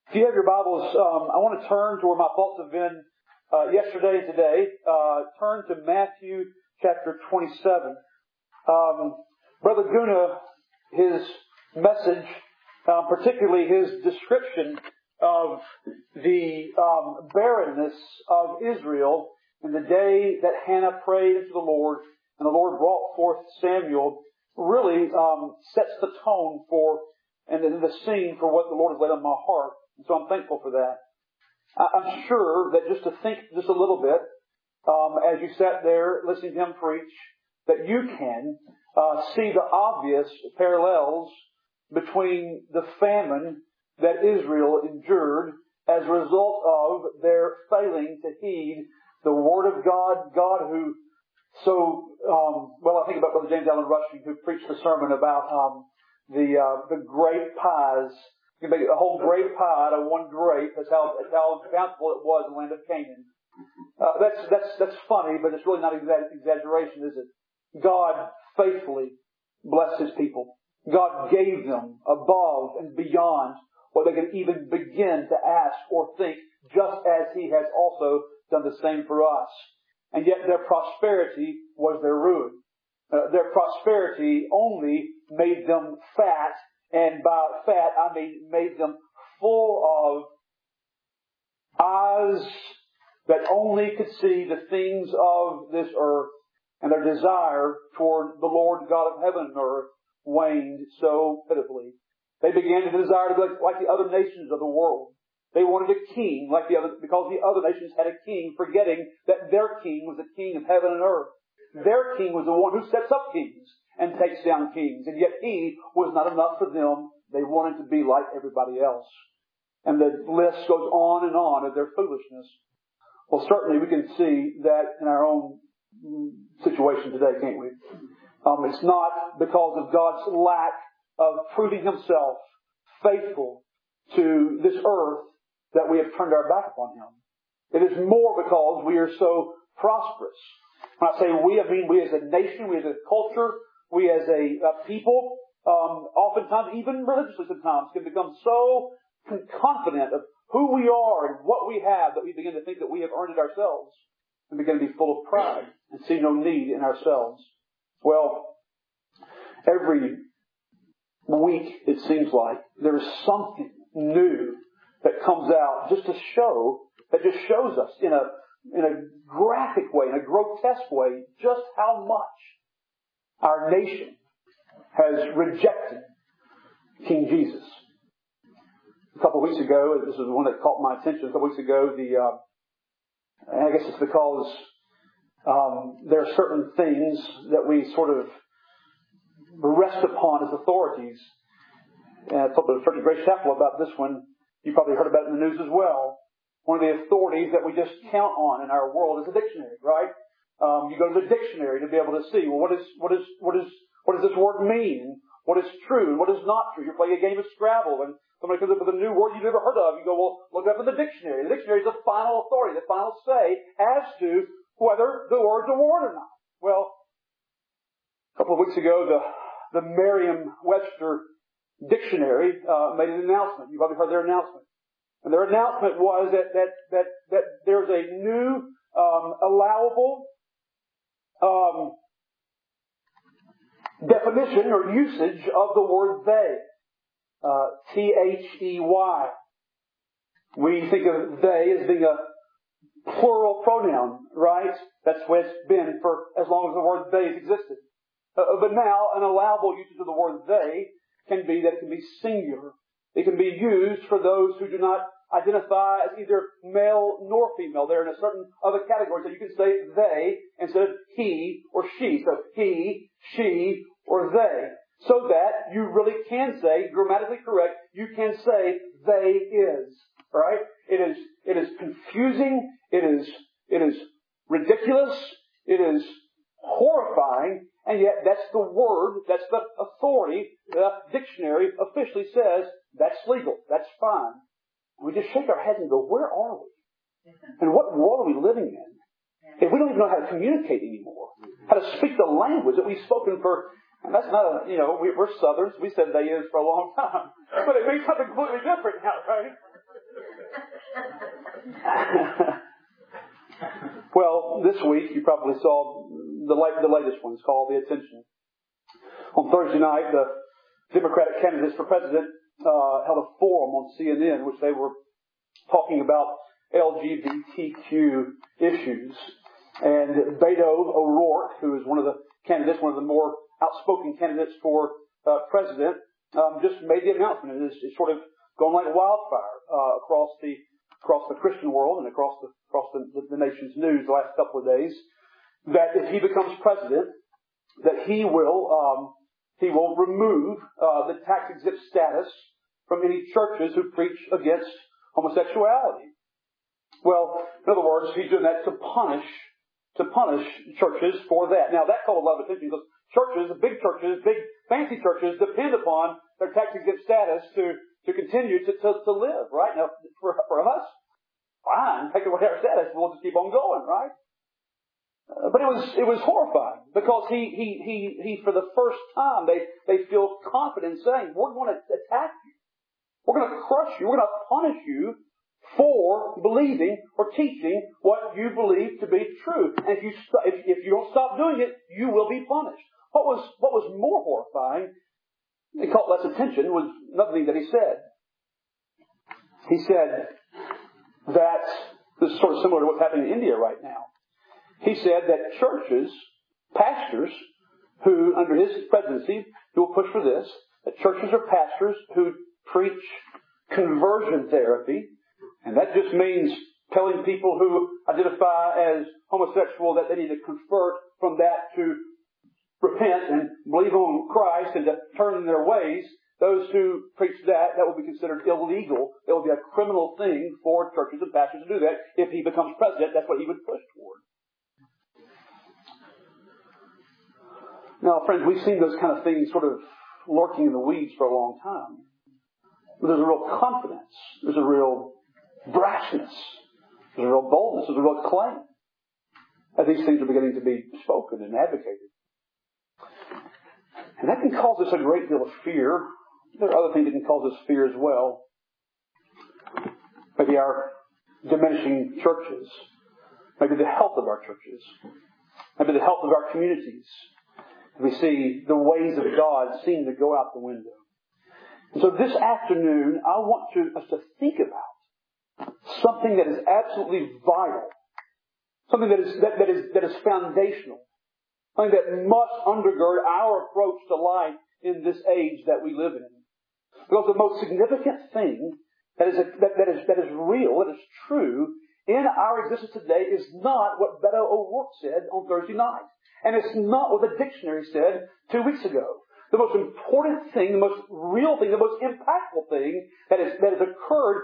If you have your Bibles, I want to turn to where my thoughts have been yesterday and today. Turn to Matthew chapter 27. Brother Guna, his message, particularly his description of the barrenness of Israel in the day that Hannah prayed unto the Lord and the Lord brought forth Samuel, really sets the tone for and then the scene for what the Lord has laid on my heart. And so I'm thankful for that. I'm sure that just to think just a little bit, as you sat there listening to him preach, that you can see the obvious parallels between the famine that Israel endured as a result of their failing to heed the Word of God. God who I think about Brother James Allen Rushing, who preached the sermon about the grape pies. You can make a whole grape pie out of one grape. That's how bountiful it was in the land of Canaan. That's funny, but it's really not exaggeration, is it? God faithfully blessed His people. God gave them above and beyond what they could even begin to ask or think, just as He has also done the same for us. And yet their prosperity was their ruin. Their prosperity only made them fat, and by fat I mean made them full of eyes that only could see the things of this earth, and their desire toward the Lord God of heaven and earth waned so pitifully. They began to desire to be like the other nations of the world. They wanted a king because the other nations had a king, forgetting that their king was the king of heaven and earth. Their king was the one who sets up kings and takes down kings. And yet He was not enough for them. They wanted to be like everybody else. And the list goes on and on of their foolishness. Well, certainly we can see that in our own situation today, can't we? It's not because of God's lack of proving Himself faithful to this earth that we have turned our back upon Him. It is more because we are so prosperous. When I say we, I mean we as a nation, we as a culture, we as a people, oftentimes, even religiously sometimes, can become so confident of who we are and what we have that we begin to think that we have earned it ourselves and begin to be full of pride and see no need in ourselves. Well, every week, it seems like, there is something new that comes out that just shows us in a graphic way, in a grotesque way, just how much our nation has rejected King Jesus. A couple of weeks ago, this is the one that caught my attention. A couple of weeks ago, I guess it's because there are certain things that we sort of rest upon as authorities. And I talked to the Church of Grace Chapel about this one. You probably heard about it in the news as well. One of the authorities that we just count on in our world is a dictionary, right? You go to the dictionary to be able to see, well, what does this word mean? What is true and what is not true? You're playing a game of Scrabble and somebody comes up with a new word you've never heard of. You go, well, look it up in the dictionary. The dictionary is the final authority, the final say as to whether the word's a word or not. Well, a couple of weeks ago, the Merriam-Webster dictionary made an announcement. You've probably heard their announcement. And their announcement was that there's a new allowable definition or usage of the word they. T-H-E-Y. We think of they as being a plural pronoun, right? That's what it's been for as long as the word they has existed. But now an allowable usage of the word they can be that it can be singular. It can be used for those who do not identify as either male nor female. They're in a certain other category. So you can say they instead of he or she. So he, she, or they. So that you really can say, grammatically correct, you can say they is. Right? It is confusing. It is ridiculous. It is horrifying. And yet that's the word, that's the authority. The dictionary officially says that's legal. That's fine. And we just shake our heads and go, where are we? And what world are we living in? If we don't even know how to communicate anymore, how to speak the language that we've spoken for, and that's not we're Southerns. We said they is for a long time. But it means something completely different now, right? Well, this week you probably saw the latest one. It's called The Attention. On Thursday night, the Democratic candidates for president held a forum on CNN, which they were talking about LGBTQ issues. And Beto O'Rourke, who is one of the candidates, one of the more outspoken candidates for president, just made the announcement. It's sort of gone like wildfire across the Christian world and across the nation's news the last couple of days, that if he becomes president, that he will remove the tax-exempt status from any churches who preach against homosexuality. Well, in other words, he's doing that to punish churches for that. Now, that called a lot of attention because churches, big fancy churches, depend upon their tax-exempt status to continue to live, right? Now, for us, fine, take away our status, we'll just keep on going, right? But it was horrifying because he for the first time, they feel confident saying, we're going to attack you. We're going to crush you. We're going to punish you for believing or teaching what you believe to be true. And if you don't stop doing it, you will be punished. What was more horrifying, it caught less attention, was another thing that he said. He said that, this is sort of similar to what's happening in India right now. He said that churches, pastors, who, under his presidency, who will push for this, that churches or pastors who preach conversion therapy, and that just means telling people who identify as homosexual that they need to convert from that to repent and believe on Christ and to turn in their ways. Those who preach that will be considered illegal. It will be a criminal thing for churches and pastors to do that. If he becomes president, that's what he would push toward. Now, friends, we've seen those kind of things sort of lurking in the weeds for a long time. But there's a real confidence. There's a real brashness. There's a real boldness. There's a real claim that these things are beginning to be spoken and advocated. And that can cause us a great deal of fear. There are other things that can cause us fear as well. Maybe our diminishing churches. Maybe the health of our churches. Maybe the health of our communities. We see the ways of God seem to go out the window. And so this afternoon, I want us to think about something that is absolutely vital. Something that is foundational. Something that must undergird our approach to life in this age that we live in. Because the most significant thing that is real, that is true in our existence today is not what Beto O'Rourke said on Thursday night. And it's not what the dictionary said 2 weeks ago. The most important thing, the most real thing, the most impactful thing that has occurred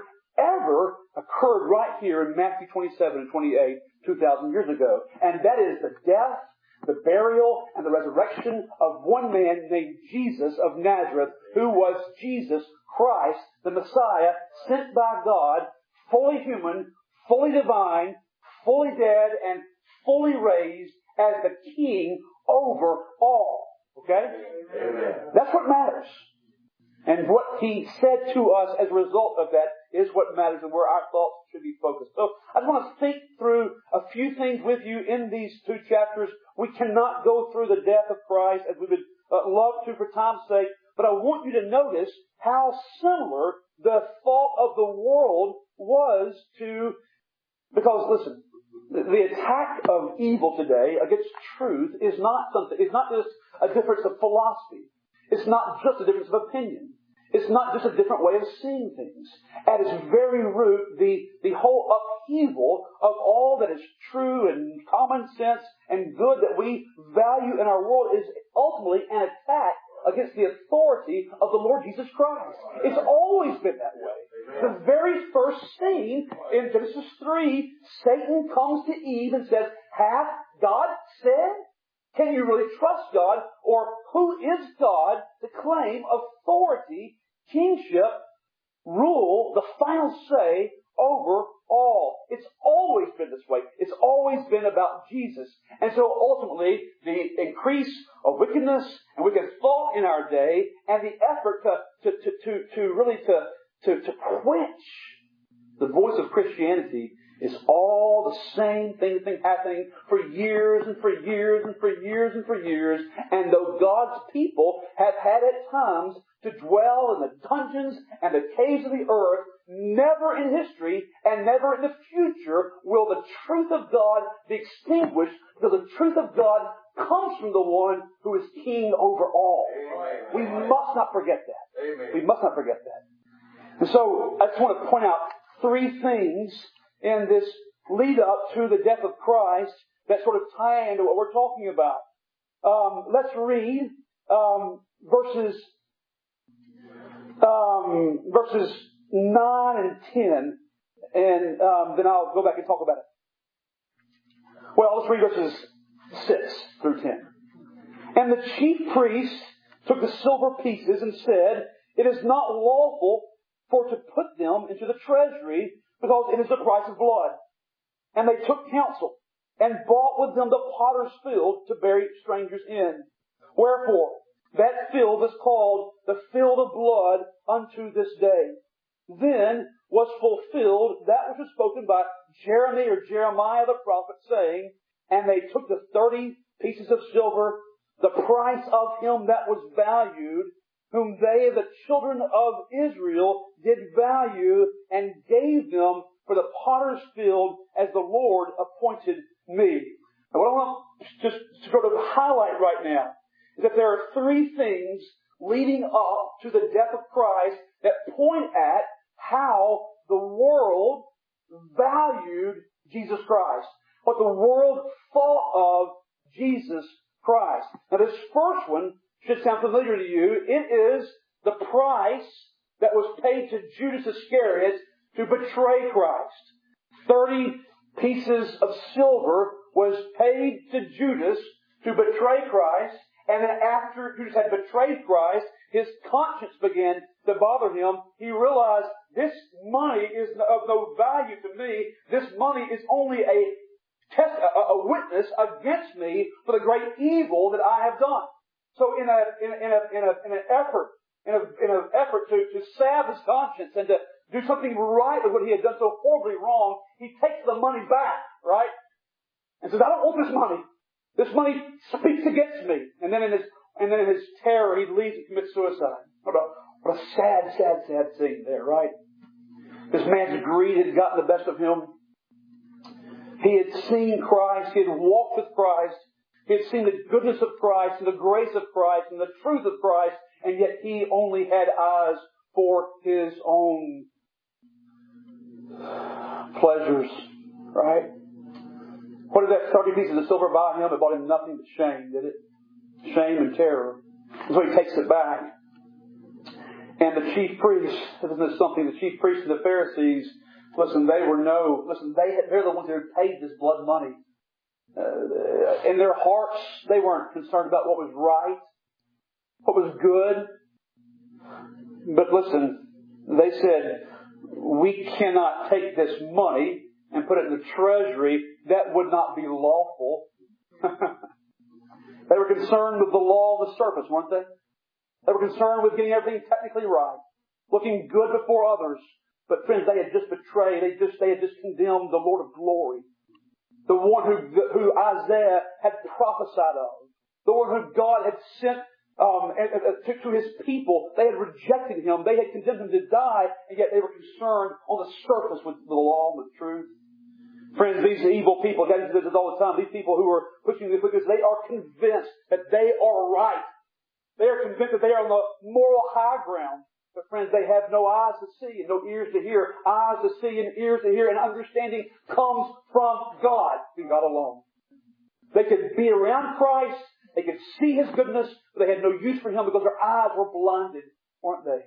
right here in Matthew 27 and 28, 2,000 years ago. And that is the death, the burial, and the resurrection of one man named Jesus of Nazareth, who was Jesus Christ, the Messiah, sent by God, fully human, fully divine, fully dead, and fully raised as the King over all. Okay? Amen. That's what matters. And what He said to us as a result of that is what matters and where our thoughts should be focused. So I just want to think through a few things with you in these two chapters. We cannot go through the death of Christ as we would love to for time's sake, but I want you to notice how similar the thought of the world was to, because listen, the attack of evil today against truth is not just a difference of philosophy. It's not just a difference of opinion. It's not just a different way of seeing things. At its very root, the whole upheaval of all that is true and common sense and good that we value in our world is ultimately an attack against the authority of the Lord Jesus Christ. It's always been that way. The very first scene in Genesis 3, Satan comes to Eve and says, "Hath God said?" Can you really trust God? Or who is God to claim authority, kingship, rule, the final say over all? It's always been this way. It's always been about Jesus. And so ultimately, the increase of wickedness and wicked thought in our day and the effort to quench the voice of Christianity It's all the same thing that's been happening for years and for years and for years and for years. And though God's people have had at times to dwell in the dungeons and the caves of the earth, never in history and never in the future will the truth of God be extinguished, because the truth of God comes from the one who is king over all. Amen. We must not forget that. Amen. We must not forget that. And so I just want to point out three things in this lead up to the death of Christ that sort of tie into what we're talking about. Let's read verses 9 and 10, and then I'll go back and talk about it. Well, let's read verses 6 through 10. And the chief priests took the silver pieces and said, "It is not lawful for to put them into the treasury, because it is the price of blood." And they took counsel, and bought with them the potter's field to bury strangers in. Wherefore, that field is called the field of blood unto this day. Then was fulfilled that which was spoken by Jeremiah the prophet, saying, "And they took the 30 pieces of silver, the price of him that was valued, whom they, the children of Israel, did value, and gave them for the potter's field, as the Lord appointed me." Now, what I want to just sort of highlight right now is that there are three things leading up to the death of Christ that point at how the world valued Jesus Christ, what the world thought of Jesus Christ. Now, this first one should sound familiar to you. It is the price that was paid to Judas Iscariot to betray Christ. 30 pieces of silver was paid to Judas to betray Christ, and then after Judas had betrayed Christ, his conscience began to bother him. He realized, this money is of no value to me. This money is only a witness against me for the great evil that I have done. So in an effort to salve his conscience and to do something right with what he had done so horribly wrong, he takes the money back, right? And says, "I don't want this money. This money speaks against me." And then in his terror, he leaves and commits suicide. What a sad scene there, right? This man's greed had gotten the best of him. He had seen Christ. He had walked with Christ. He had seen the goodness of Christ and the grace of Christ and the truth of Christ, and yet he only had eyes for his own pleasures, right? What did that 30 pieces of silver buy him? It bought him nothing but shame, did it? Shame and terror. So he takes it back. And the chief priests, isn't this something? The chief priests and the Pharisees, they're the ones who had paid this blood money. In their hearts, they weren't concerned about what was right, what was good. But listen, they said, "We cannot take this money and put it in the treasury. That would not be lawful." They were concerned with the law of the surface, weren't they? They were concerned with getting everything technically right, looking good before others. But friends, they had just betrayed, they had just condemned the Lord of glory. The one who Isaiah had prophesied of. The one who God had sent to his people. They had rejected him. They had condemned him to die, and yet they were concerned on the surface with the law and the truth. Friends, these evil people, God says this all the time, these people who are pushing this, they are convinced that they are right. They are convinced that they are on the moral high ground. But friends, they have no eyes to see and no ears to hear. Eyes to see and ears to hear, and understanding comes from God, and God alone. They could be around Christ, they could see His goodness, but they had no use for Him because their eyes were blinded, weren't they?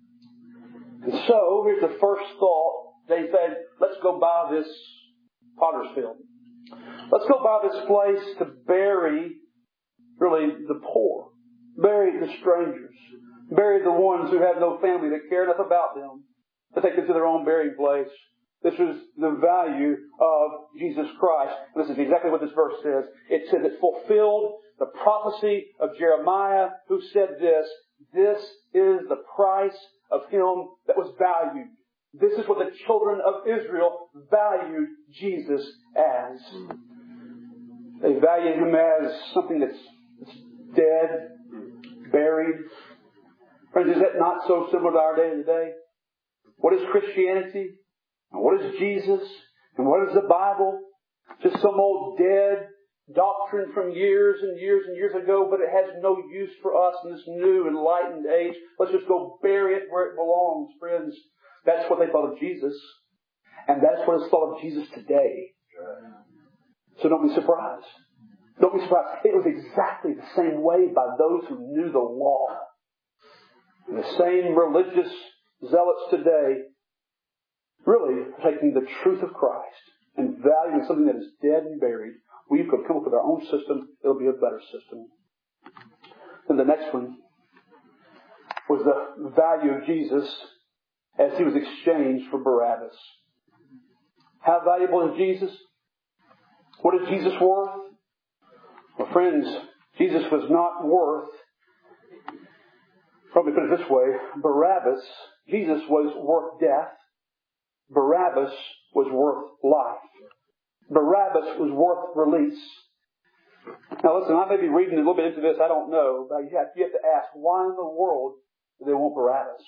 And so, here's the first thought. They said, let's go buy this potter's field. Let's go buy this place to bury, really, the poor. Bury the strangers. Bury the ones who have no family, that care enough about them to take them to their own burying place. This was the value of Jesus Christ. And this is exactly what this verse says. It says it fulfilled the prophecy of Jeremiah, who said this: "This is the price of him that was valued." This is what the children of Israel valued Jesus as. They valued Him as something that's dead, buried. Friends, is that not so similar to our day today? What is Christianity? And what is Jesus? And what is the Bible? Just some old dead doctrine from years and years and years ago, but it has no use for us in this new enlightened age. Let's just go bury it where it belongs, friends. That's what they thought of Jesus. And that's what is thought of Jesus today. So don't be surprised. Don't be surprised. It was exactly the same way by those who knew the law. And the same religious zealots today really are taking the truth of Christ and valuing something that is dead and buried. We could come up with our own system. It'll be a better system. Then the next one was the value of Jesus as He was exchanged for Barabbas. How valuable is Jesus? What is Jesus worth? Well, friends, Jesus was not worth, let me put it this way, Barabbas, Jesus was worth death. Barabbas was worth life. Barabbas was worth release. Now listen, I may be reading a little bit into this, I don't know, but you have to ask, why in the world do they want Barabbas?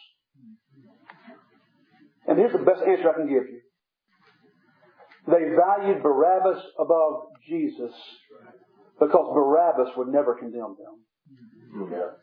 And here's the best answer I can give you. They valued Barabbas above Jesus because Barabbas would never condemn them. Yeah.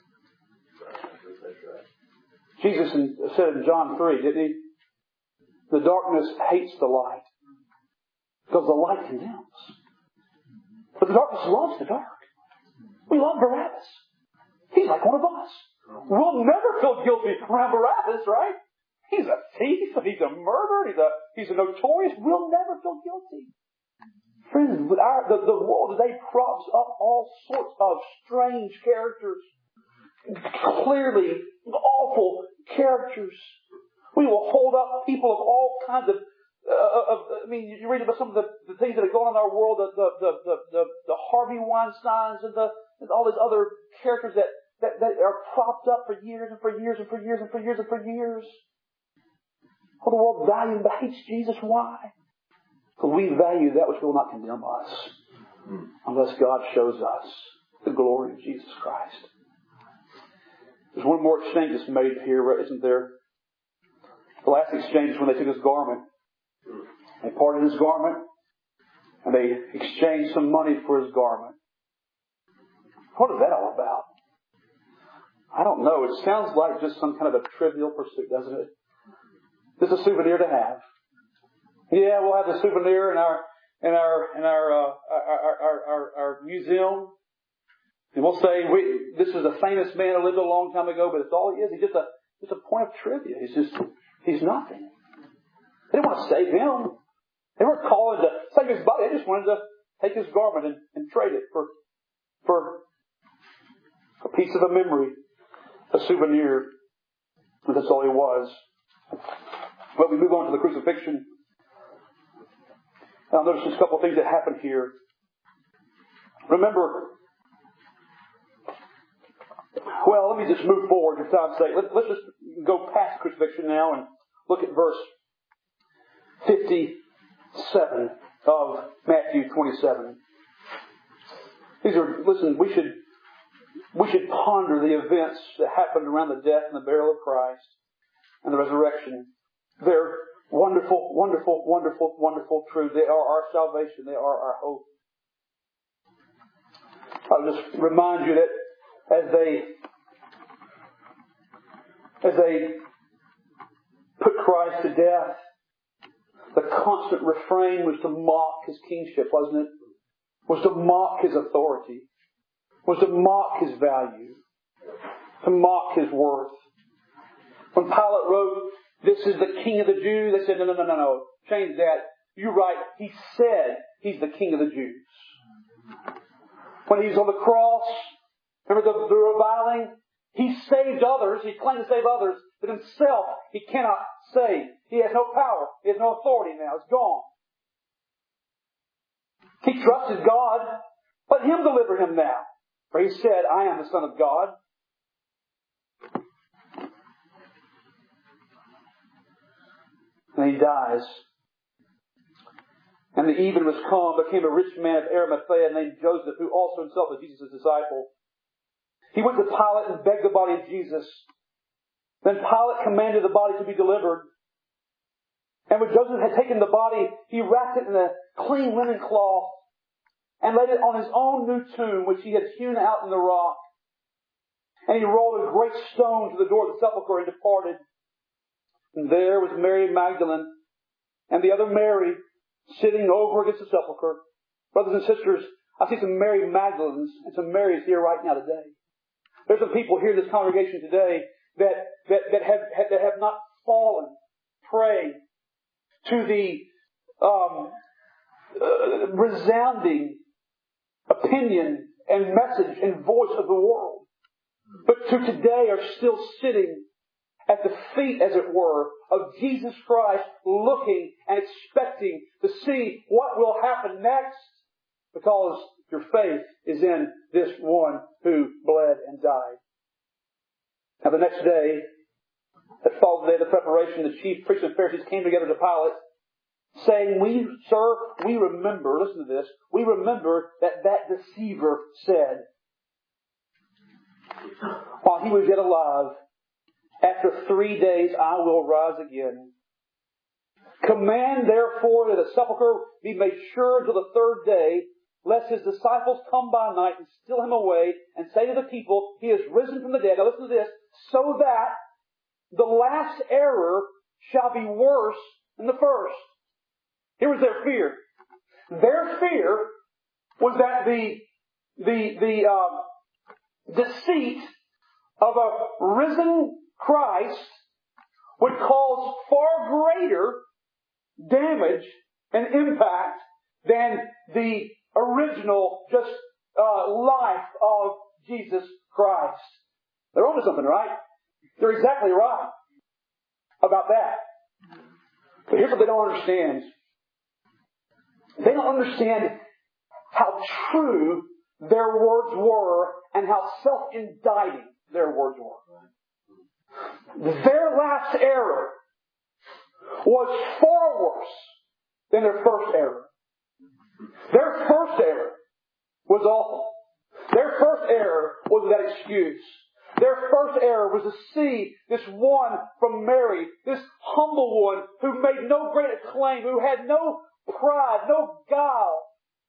Jesus said in John 3, didn't He? The darkness hates the light because the light condemns. But the darkness loves the dark. We love Barabbas. He's like one of us. We'll never feel guilty around Barabbas, right? He's a thief, he's a murderer, he's a notorious. We'll never feel guilty. Friends, the world today props up all sorts of strange characters. Clearly awful characters. We will hold up people of all kinds of you read about some of the things that are going on in our world, the Harvey Weinsteins and all these other characters that are propped up for years and for years and for years and for years and for years. All the world values but hates Jesus. Why? Because we value that which will not condemn us unless God shows us the glory of Jesus Christ. There's one more exchange that's made here, isn't there? The last exchange is when they took His garment. They parted His garment and they exchanged some money for His garment. What is that all about? I don't know. It sounds like just some kind of a trivial pursuit, doesn't it? Just a souvenir to have. Yeah, we'll have the souvenir in our museum, and we'll say this is a famous man who lived a long time ago, but it's all he is. He's just a point of trivia. He's nothing. They didn't want to save him. They weren't calling to save his body. They just wanted to take his garment and trade it for a piece of a memory, a souvenir. And that's all he was. Well, we move on to the crucifixion. Now, notice just a couple of things that happened here. Remember, well, let me just move forward for time's sake. Let's just go past crucifixion now and look at verse 57 of Matthew 27. Listen, we should ponder the events that happened around the death and the burial of Christ and the resurrection. They're wonderful, wonderful, wonderful, wonderful truth. They are our salvation. They are our hope. I'll just remind you that as they put Christ to death, the constant refrain was to mock His kingship, wasn't it? Was to mock His authority. Was to mock His value. To mock His worth. When Pilate wrote, "This is the King of the Jews," they said, no. Change that. You're right. He said He's the King of the Jews. When He was on the cross, remember the reviling? He saved others. He claimed to save others. But Himself, He cannot save. He has no power. He has no authority now. It's gone. He trusted God. Let Him deliver him now. For He said, "I am the Son of God." And he dies. And the even was come. There came a rich man of Arimathea named Joseph, who also himself was Jesus' disciple. He went to Pilate and begged the body of Jesus. Then Pilate commanded the body to be delivered. And when Joseph had taken the body, he wrapped it in a clean linen cloth and laid it on his own new tomb, which he had hewn out in the rock. And he rolled a great stone to the door of the sepulchre and departed. And there was Mary Magdalene and the other Mary sitting over against the sepulchre. Brothers and sisters, I see some Mary Magdalenes and some Marys here right now today. There's some people here in this congregation today that have not fallen prey to the resounding opinion and message and voice of the world, but to today are still sitting at the feet, as it were, of Jesus Christ, looking and expecting to see what will happen next, because your faith is in this one who bled and died. Now the next day, that followed the day of the preparation, the chief priests and Pharisees came together to Pilate, saying, we remember, listen to this, we remember that deceiver said, while he was yet alive, after 3 days I will rise again. Command therefore that the sepulchre be made sure until the third day, lest his disciples come by night and steal him away and say to the people, he is risen from the dead. Now listen to this, so that the last error shall be worse than the first. Here was their fear. Their fear was that the deceit of a risen Christ would cause far greater damage and impact than the original life of Jesus Christ. They're onto something, right? They're exactly right about that. But here's what they don't understand. They don't understand how true their words were and how self-indicting their words were. Their last error was far worse than their first error. Their first error was awful. Their first error was that excuse. Their first error was to see this one from Mary, this humble one who made no great acclaim, who had no pride, no guile.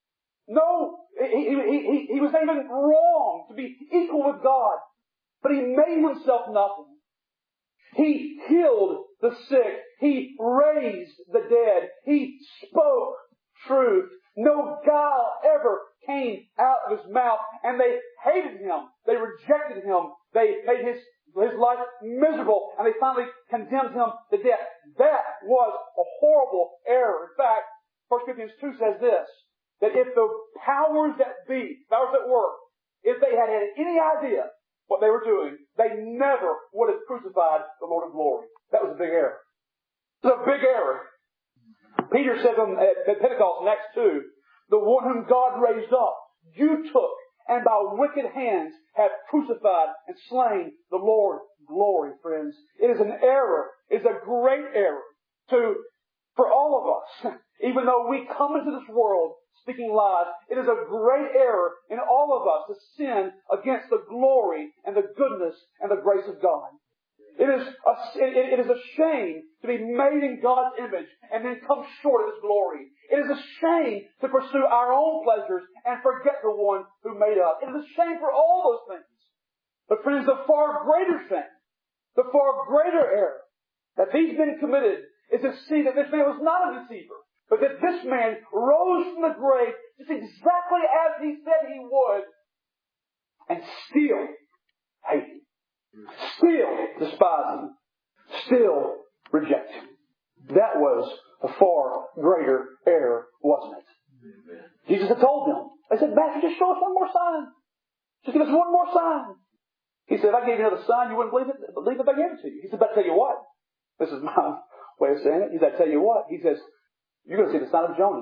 He was not even wrong to be equal with God. But he made himself nothing. He healed the sick. He raised the dead. He spoke truth. No guile ever came out of his mouth. And they hated him. They rejected him. They made his life miserable. And they finally condemned him to death. That was a horrible error. In fact, 1 Corinthians 2 says this, that if the powers that be, powers that were, if they had any idea what they were doing, they never would have crucified the Lord of glory. That was a big error. It was a big error. Peter says at Pentecost in Acts 2, the one whom God raised up, you took, and by wicked hands have crucified and slain the Lord of glory, friends. It is an error. It is a great error for all of us. Even though we come into this world speaking lies, it is a great error in all of us to sin against the glory and the goodness and the grace of God. It is a shame to be made in God's image and then come short of His glory. It is a shame to pursue our own pleasures and forget the one who made us. It is a shame for all those things. But friends, the far greater shame, the far greater error that these men committed is to see that this man was not a deceiver, but that this man rose from the grave just exactly as he said he would, and still hate him, still despise him, still reject him. That was a far greater error, wasn't it? Amen. Jesus had told them. They said, Master, just show us one more sign. Just give us one more sign. He said, if I gave you another sign, you wouldn't believe if I gave it to you. He said, but I tell you what. This is my way of saying it. He said, I tell you what. He says, you're going to see the sign of Jonah.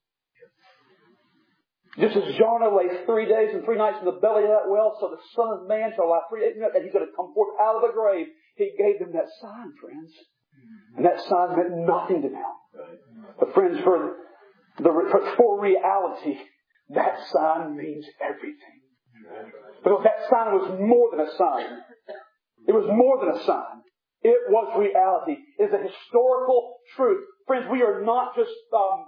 Just as Jonah lay 3 days and 3 nights in the belly of that well, so the Son of Man shall lie 3 days and he's going to come forth out of the grave. He gave them that sign, friends. And that sign meant nothing to them. But friends, for reality, that sign means everything. Because that sign was more than a sign. It was more than a sign. It was reality. It is a historical truth. Friends, we are not just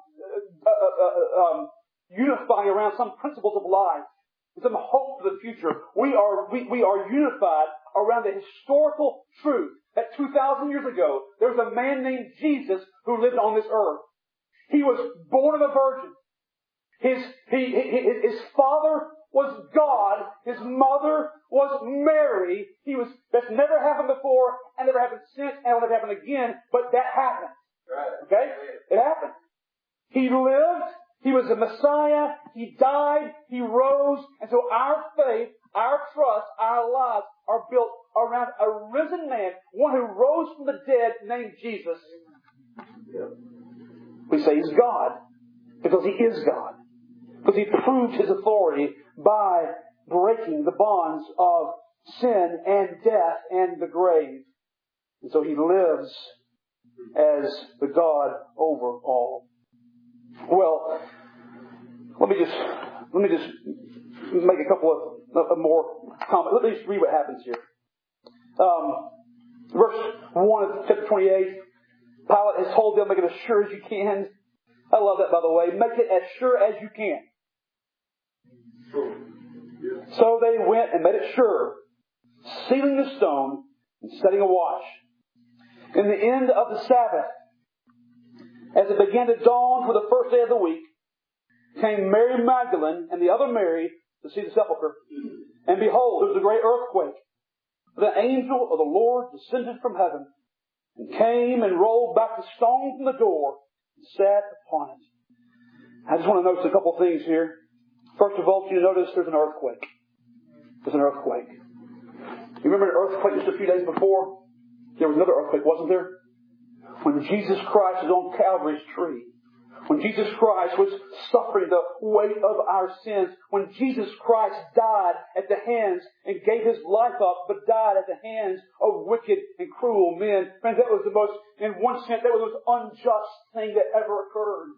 unifying around some principles of life, some hope for the future. We are unified around the historical truth that 2,000 years ago there was a man named Jesus who lived on this earth. He was born of a virgin. His father was God. His mother was Mary. That's never happened before and never happened since and will never happen again. But that happened. Okay? It happened. He lived. He was a Messiah. He died. He rose. And so our faith, our trust, our lives are built around a risen man, one who rose from the dead named Jesus. We say He's God because He is God. Because He proved His authority by breaking the bonds of sin and death and the grave. And so He lives as the God over all. Well, let me just make a couple of more comments. Let me just read what happens here. Verse 1 of chapter 28. Pilate has told them, make it as sure as you can. I love that, by the way. Make it as sure as you can. So they went and made it sure, sealing the stone and setting a watch. In the end of the Sabbath, as it began to dawn for the first day of the week, came Mary Magdalene and the other Mary to see the sepulchre. And behold, there was a great earthquake. The angel of the Lord descended from heaven and came and rolled back the stone from the door and sat upon it. I just want to notice a couple of things here. First of all, you notice there's an earthquake. There's an earthquake. You remember an earthquake just a few days before? There was another earthquake, wasn't there? When Jesus Christ was on Calvary's tree. When Jesus Christ was suffering the weight of our sins. When Jesus Christ died at the hands and gave His life up, but died at the hands of wicked and cruel men. Friends, that was the most, in one sense, that was the most unjust thing that ever occurred.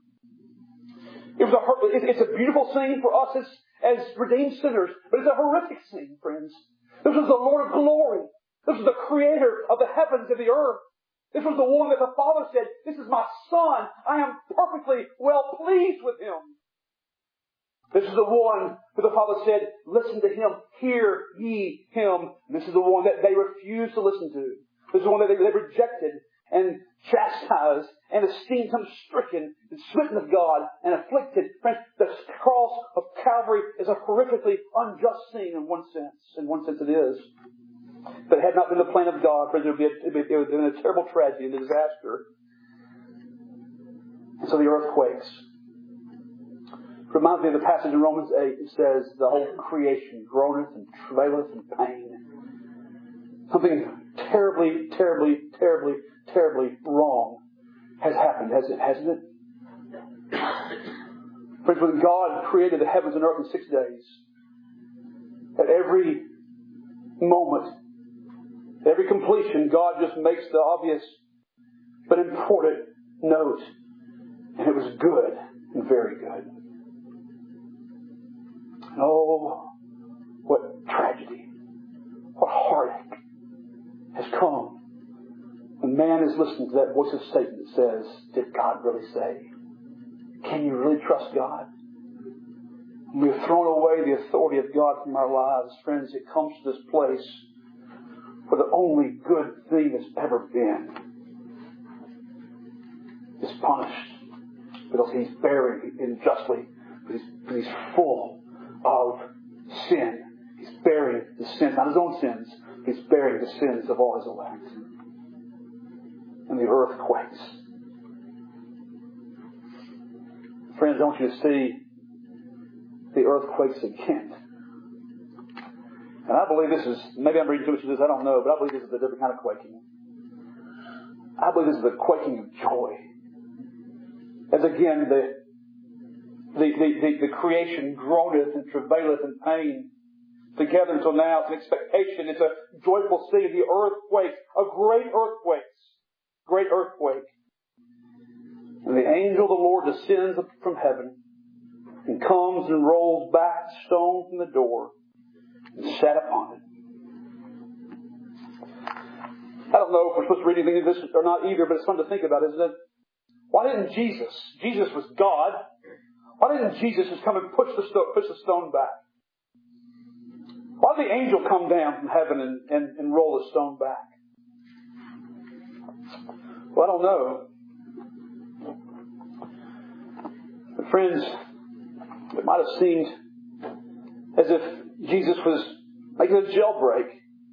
It's a beautiful scene for us as redeemed sinners, but it's a horrific scene, friends. This was the Lord of glory. This was the Creator of the heavens and the earth. This was the one that the Father said, this is my Son. I am perfectly well pleased with Him. This is the one who the Father said, listen to Him, hear ye Him. And this is the one that they refused to listen to. This is the one that they rejected and chastised and esteemed Him stricken and smitten of God and afflicted. Friends, the cross of Calvary is a horrifically unjust scene in one sense. In one sense it is. But it had not been the plan of God, friends, it would have been a terrible tragedy and a disaster. And so the earth quakes. It reminds me of the passage in Romans 8. It says, the whole creation groaneth and travaileth in pain. Something terribly, terribly, terribly, terribly wrong has happened, hasn't it? Friends, when God created the heavens and earth in 6 days, at every moment, every completion, God just makes the obvious but important note. And it was good and very good. And oh, what tragedy, what heartache has come when man is listening to that voice of Satan that says, did God really say? Can you really trust God? When we have thrown away the authority of God from our lives, friends, it comes to this place where the only good thing that's ever been is punished because He's bearing unjustly, because He's full of sin. He's bearing the sins, not His own sins, He's bearing the sins of all His elect. And the earth quakes. Friends, I want you to see the earthquakes again. And I believe this is, maybe I'm reading too much of this, I don't know, but I believe this is a different kind of quaking. I believe this is the quaking of joy. As again, the creation groaneth and travaileth in pain together until now. It's an expectation. It's a joyful scene. The earth quakes. A great earthquake. great earthquake. And the angel of the Lord descends from heaven and comes and rolls back the stone from the door and sat upon it. I don't know if we're supposed to read anything of this or not either, but it's fun to think about, isn't it? Why didn't Jesus was God, why didn't Jesus just come and push the stone back? Why did the angel come down from heaven and roll the stone back? Well, I don't know. But friends, it might have seemed as if Jesus was making a jailbreak.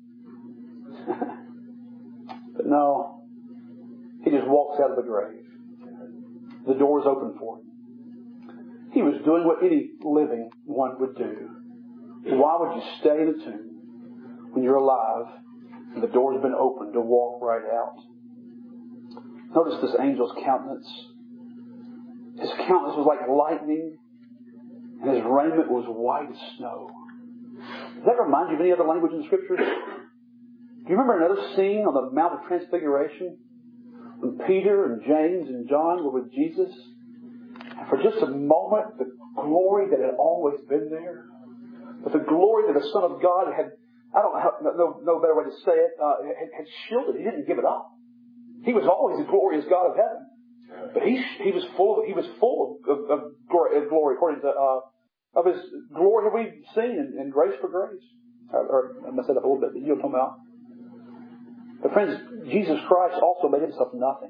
But no, He just walks out of the grave. The door is open for Him. He was doing what any living one would do. Why would you stay in a tomb when you're alive and the door's been opened to walk right out? Notice this angel's countenance. His countenance was like lightning, and his raiment was white as snow. Does that remind you of any other language in the Scriptures? Do you remember another scene on the Mount of Transfiguration when Peter and James and John were with Jesus? And for just a moment, the glory that had always been there, but the glory that the Son of God had, I don't know no better way to say it, had shielded. He didn't give it up. He was always the glorious God of heaven. But he was full of glory according to of His glory that we've seen in grace for grace. Or I messed that up a little bit, but you know what I'm talking about. But friends, Jesus Christ also made Himself nothing.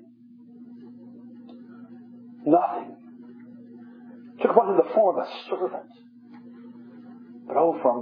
Nothing. Took upon Him the form of a servant. But for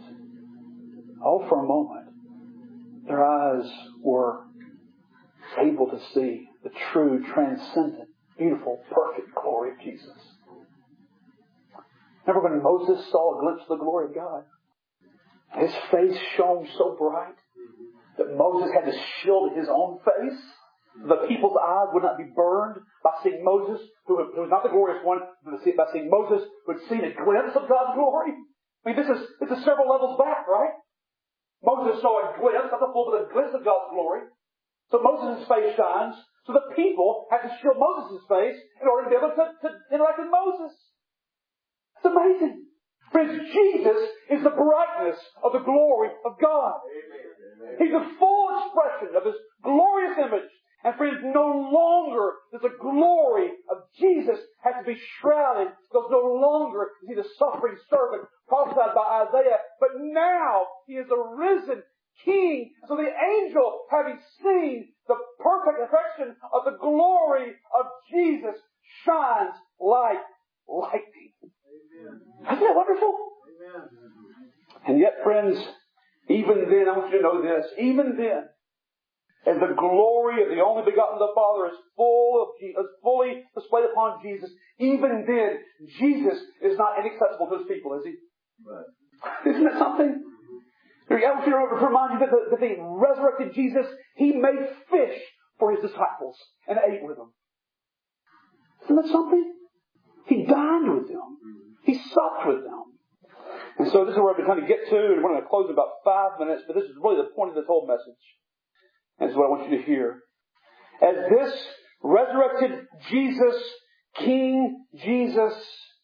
a moment, their eyes were able to see the true, transcendent, beautiful, perfect glory of Jesus. Remember when Moses saw a glimpse of the glory of God? His face shone so bright that Moses had to shield his own face. The people's eyes would not be burned by seeing Moses, who was not the glorious one, but by seeing Moses who had seen a glimpse of God's glory. I mean, this is several levels back, right? Moses saw a glimpse, not the full, but a glimpse of God's glory. So Moses' face shines. So the people had to shield Moses' face in order to be able to interact with Moses. It's amazing. Friends, Jesus is the brightness of the glory of God. Amen. He's the full expression of His glorious image. And friends, no longer does the glory of Jesus have to be shrouded, because no longer is He the suffering servant prophesied by Isaiah, but now He is the risen King. So the angel, having seen the perfection of the glory of Jesus, shines like lightning. Amen. Isn't that wonderful? Amen. And yet, friends, even then, I want you to know this, even then, as the glory of the only begotten of the Father is fully displayed upon Jesus, even then, Jesus is not inaccessible to His people, is He? Right. Isn't that something? I want you to remind you that the resurrected Jesus, He made fish for His disciples and ate with them. Isn't that something? He dined with them. He supped with them. And so this is where I've been trying to get to, and we're going to close in about 5 minutes, but this is really the point of this whole message. And this is what I want you to hear. As this resurrected Jesus, King Jesus,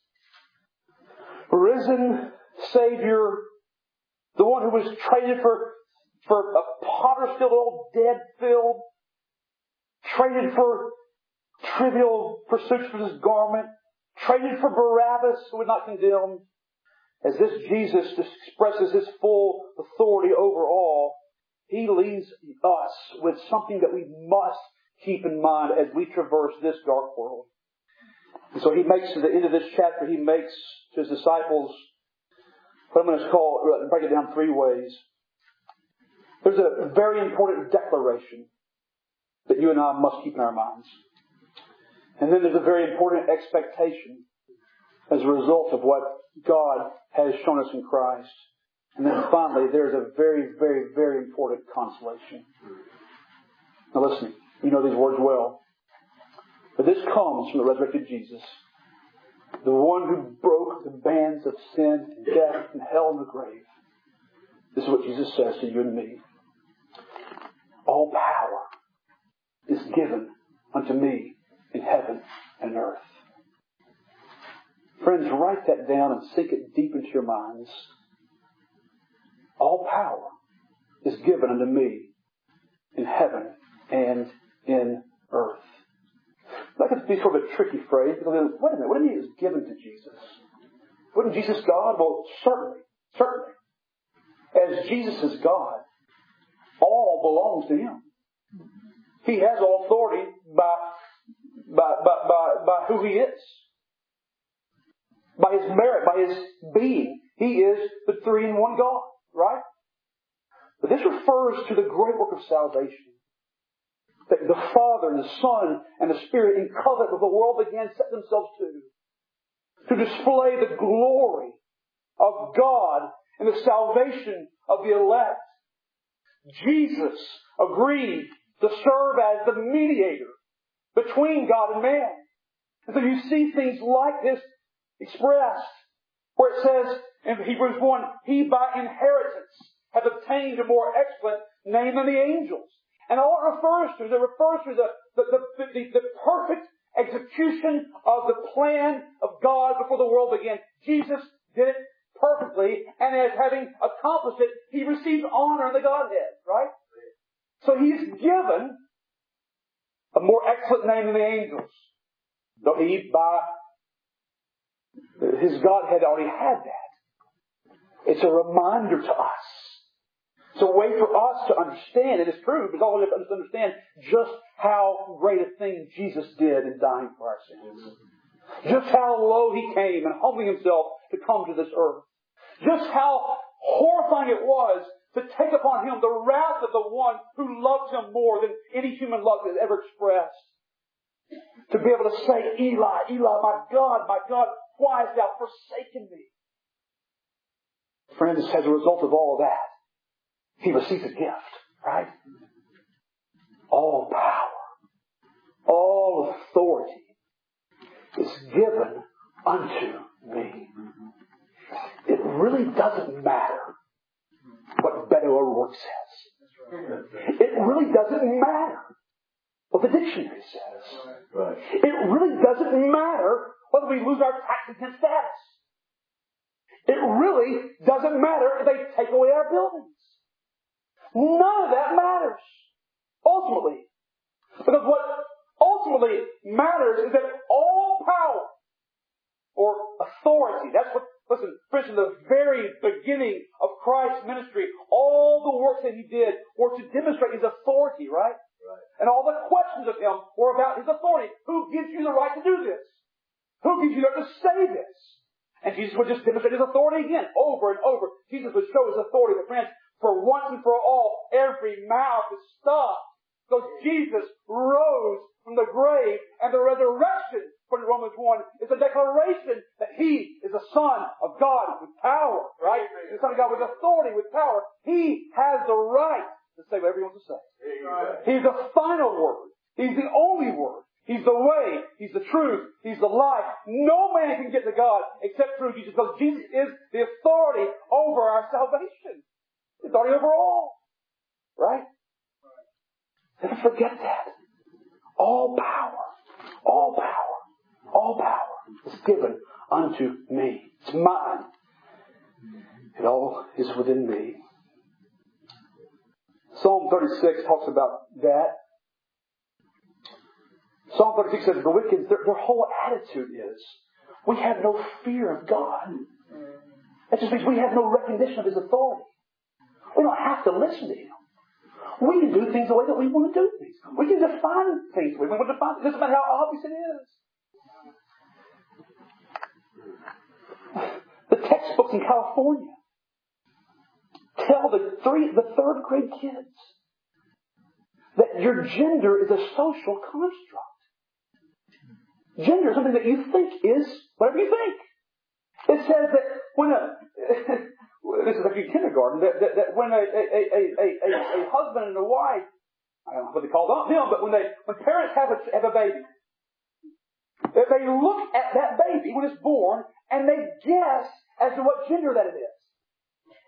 risen Savior, the one who was traded for a potter's field, an old dead field, traded for trivial pursuits for His garment, traded for Barabbas, who would not condemn. As this Jesus expresses His full authority over all, He leaves us with something that we must keep in mind as we traverse this dark world. And so He makes, at the end of this chapter, He makes to His disciples what I'm going to break it down 3 ways. There's a very important declaration that you and I must keep in our minds. And then there's a very important expectation as a result of what God has shown us in Christ. And then finally, there's a very, very, very important consolation. Now listen, you know these words well. But this comes from the resurrected Jesus, the one who broke the bands of sin and death and hell and the grave. This is what Jesus says to you and me. All power is given unto me in heaven and earth. Friends, write that down and sink it deep into your minds. All power is given unto me in heaven and in earth. That could be sort of a tricky phrase. Because, wait a minute, what do you mean it was given to Jesus? Wasn't Jesus God? Well, certainly. As Jesus is God, all belongs to Him. He has all authority by who He is. By His merit, by His being. He is the three-in-one God, right? But this refers to the great work of salvation. That the Father and the Son and the Spirit in covenant with the world began to set themselves to display the glory of God and the salvation of the elect. Jesus agreed to serve as the mediator between God and man. And so you see things like this expressed, where it says in Hebrews 1, He by inheritance hath obtained a more excellent name than the angels. And all it refers to the perfect execution of the plan of God before the world began. Jesus did it perfectly, and as having accomplished it, He received honor in the Godhead, right? So He's given a more excellent name than the angels. Though He, by His Godhead, already had that. It's a reminder to us. It's a way for us to understand, and it's true, but it's always to understand just how great a thing Jesus did in dying for our sins. Just how low He came and humbling Himself to come to this earth. Just how horrifying it was to take upon Him the wrath of the one who loved Him more than any human love has ever expressed. To be able to say, Eli, Eli, my God, why hast Thou forsaken me? Friends, as a result of all of that, He receives a gift, right? All power, all authority is given unto me. It really doesn't matter what Beto O'Rourke says. It really doesn't matter what the dictionary says. It really doesn't matter whether we lose our tax-exempt status. It really doesn't matter if they take away our buildings. None of that matters, ultimately. Because what ultimately matters is that all power or authority, that's what, listen, friends, in the very beginning of Christ's ministry, all the works that He did were to demonstrate His authority, right? And all the questions of Him were about His authority. Who gives you the right to do this? Who gives you the right to say this? And Jesus would just demonstrate His authority again, over and over. Jesus would show His authority. But friends, for once and for all, every mouth is stopped. Because Jesus rose from the grave, and the resurrection, according to Romans 1, is a declaration that He is the Son of God with power, right? The Son of God with authority, with power. He has the right to say whatever He wants to say. He's the final word. He's the only word. He's the way. He's the truth. He's the life. No man can get to God except through Jesus, because Jesus is the authority over our salvation. The authority over all. Right? Never forget that. All power is given unto me. It's mine. It all is within me. Psalm 36 talks about that. Psalm 36 says the wicked, their whole attitude is, we have no fear of God. That just means we have no recognition of His authority. We don't have to listen to Him. We can do things the way that we want to do things. We can define things the way we want to define. It doesn't matter how obvious it is. The textbooks in California tell the third grade kids that your gender is a social construct. Gender is something that you think is whatever you think. It says that when this is like in kindergarten, that when a husband and a wife, I don't know what they call them, but when parents have a baby, that they look at that baby when it's born and they guess as to what gender that it is.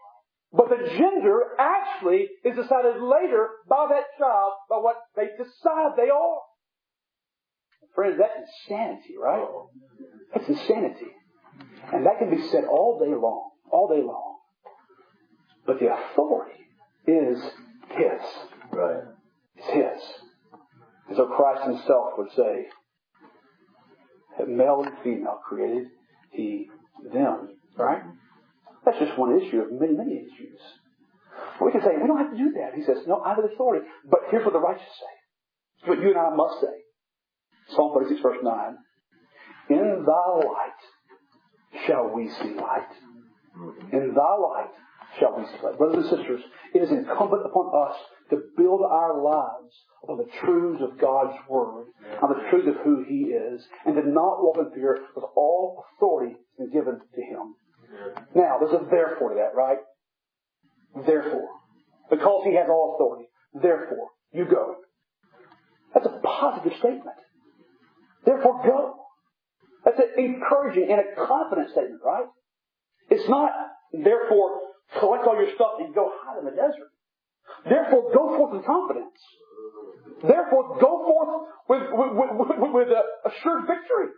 But the gender actually is decided later by that child, by what they decide they are. Friends, that's insanity, right? That's insanity. And that can be said all day long. All day long. But the authority is His. Right. It's His. As our Christ Himself would say, that male and female created He them. Right? That's just one issue of many, many issues. We can say, we don't have to do that. He says, no, I have authority. But here's what the righteous say. It's what you and I must say. Psalm 36, verse 9. In Thy light shall we see light. In Thy light shall we see light. Brothers and sisters, it is incumbent upon us to build our lives upon the truths of God's Word, on the truths of who He is, and to not walk in fear, because all authority is given to Him. Now, there's a therefore to that, right? Therefore. Because He has all authority. Therefore, you go. That's a positive statement. Therefore, go. That's an encouraging and a confident statement, right? It's not, therefore, collect all your stuff and go hide in the desert. Therefore, go forth with confidence. Therefore, go forth with assured victory.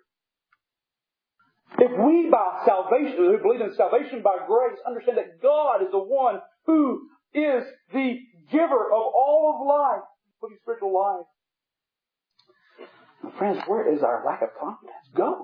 If we by salvation, who believe in salvation by grace, understand that God is the one who is the giver of all of life, including spiritual life. Now, friends, where is our lack of confidence? Go.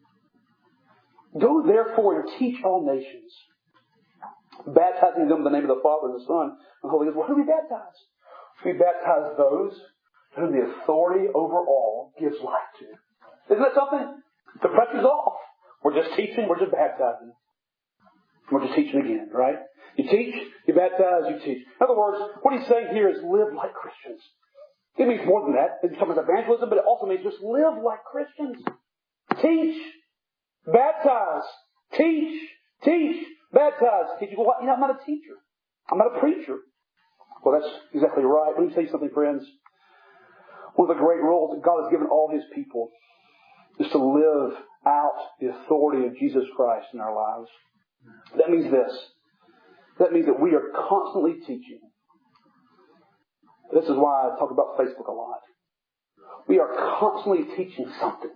Go therefore and teach all nations, baptizing them in the name of the Father and the Son and the Holy Ghost. Well, who do we baptize? We baptize those to whom the authority over all gives life to. Isn't that something? The pressure's off. We're just teaching, we're just baptizing. We're just teaching again, right? You teach, you baptize, you teach. In other words, what he's saying here is live like Christians. It means more than that. It's talking about evangelism, but it also means just live like Christians. Teach, baptize, teach, baptize, teach. You go, well, I'm not a teacher. I'm not a preacher. Well, that's exactly right. Let me tell you something, friends. One of the great roles that God has given all His people is to live out the authority of Jesus Christ in our lives. That means this. That means that we are constantly teaching. This is why I talk about Facebook a lot. We are constantly teaching something.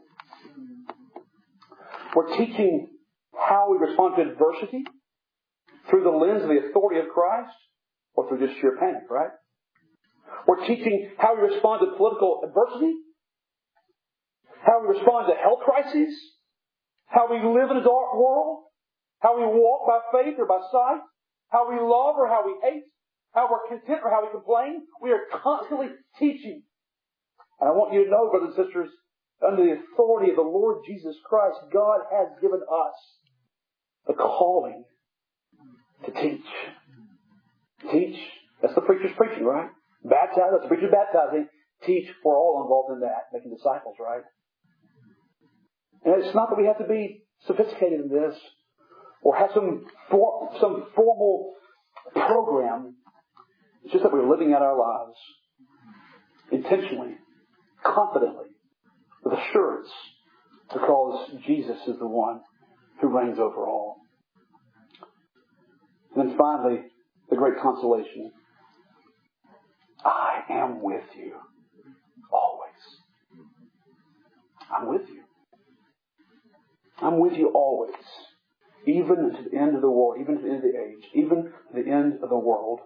We're teaching how we respond to adversity through the lens of the authority of Christ or through just sheer panic, right? We're teaching how we respond to political adversity, how we respond to health crises, how we live in a dark world, how we walk by faith or by sight, how we love or how we hate, how we're content or how we complain. We are constantly teaching. And I want you to know, brothers and sisters, under the authority of the Lord Jesus Christ, God has given us the calling to teach. Teach. That's the preacher's preaching, right? Baptize. That's the preacher's baptizing. Teach. We're all involved in that, making disciples, right? And it's not that we have to be sophisticated in this or have some formal program. It's just that we're living out our lives intentionally, confidently, with assurance, because Jesus is the one who reigns over all. And then finally, the great consolation. I am with you always. I'm with you. I'm with you always. Even to the end of the world, even to the end of the age, even to the end of the world.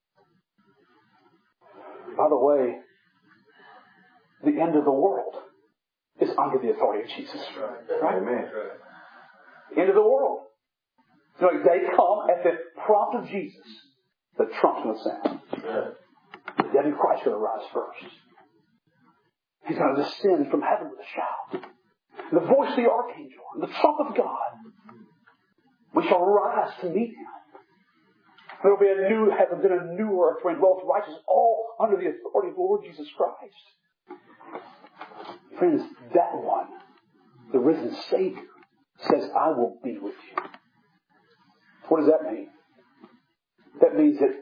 By the way, the end of the world is under the authority of Jesus. Right? Amen. The end of the world. So they come at the prompt of Jesus. The trump's going to sound. The dead in Christ is going to rise first. He's going to descend from heaven with a shout. And the voice of the archangel and the trump of God. We shall rise to meet Him. There will be a new heaven and a new earth where dwells righteousness, all under the authority of the Lord Jesus Christ. Friends, that one, the risen Savior, says, I will be with you. What does that mean? That means that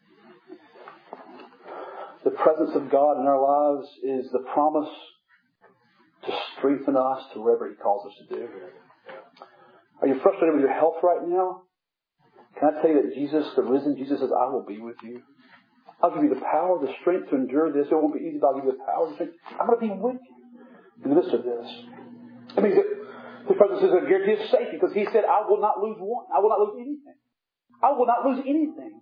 the presence of God in our lives is the promise to strengthen us to whatever He calls us to do. Are you frustrated with your health right now? Can I tell you that Jesus, the risen Jesus, says, I will be with you. I'll give you the power, the strength to endure this. It won't be easy, but I'll give you the power, the strength. I'm going to be with you in the midst of this. That means that the President says that guarantee of safety because he said, I will not lose one. I will not lose anything. I will not lose anything.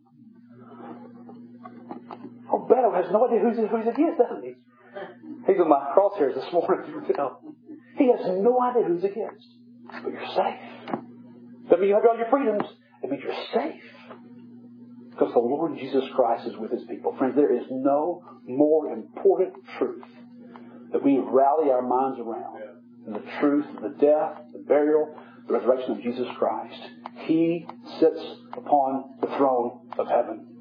Oh, Beto has no idea who he's against, doesn't he? He's on my crosshairs this morning. He has no idea who he's against. But you're safe. That means you have all your freedoms. It means you're safe. Because the Lord Jesus Christ is with His people. Friends, there is no more important truth that we rally our minds around than the truth, the death, the burial, the resurrection of Jesus Christ. He sits upon the throne of heaven.